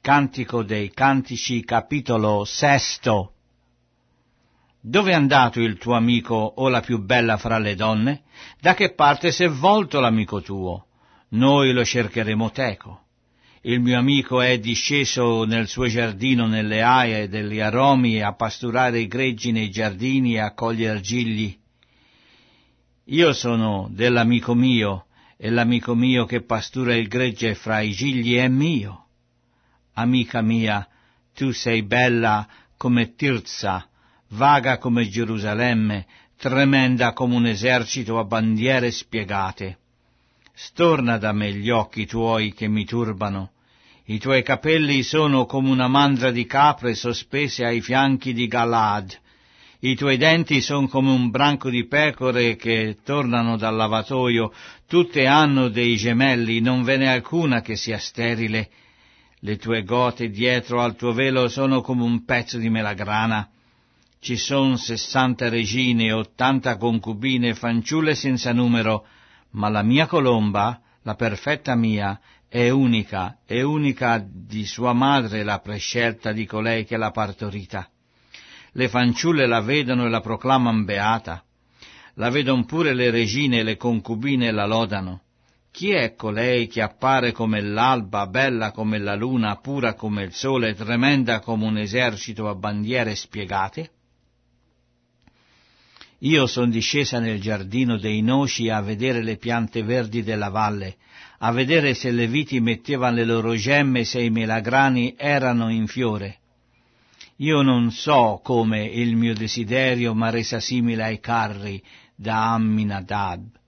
Cantico dei Cantici, capitolo 6. Dove è andato il tuo amico o la più bella fra le donne? Da che parte s'è volto l'amico tuo? Noi lo cercheremo teco. Il mio amico è disceso nel suo giardino nelle aie degli aromi a pasturare i greggi nei giardini e a coglier gigli. Io sono dell'amico mio, e l'amico mio che pastura il gregge fra i gigli è mio. Amica mia, tu sei bella come Tirza, vaga come Gerusalemme, tremenda come un esercito a bandiere spiegate. Storna da me gli occhi tuoi che mi turbano. I tuoi capelli sono come una mandra di capre sospese ai fianchi di Galad. I tuoi denti sono come un branco di pecore che tornano dal lavatoio. Tutte hanno dei gemelli, non ve n'è alcuna che sia sterile. Le tue gote dietro al tuo velo sono come un pezzo di melagrana. Ci son 60 regine, 80 concubine, fanciulle senza numero, ma la mia colomba, la perfetta mia, è unica di sua madre la prescelta di colei che l'ha partorita. Le fanciulle la vedono e la proclaman beata, la vedon pure le regine e le concubine e la lodano. Chi è colei che appare come l'alba, bella come la luna, pura come il sole, tremenda come un esercito a bandiere spiegate? Io son discesa nel giardino dei noci a vedere le piante verdi della valle, a vedere se le viti mettevano le loro gemme, se i melagrani erano in fiore. Io non so come il mio desiderio m'ha resa simile ai carri da Amminadab.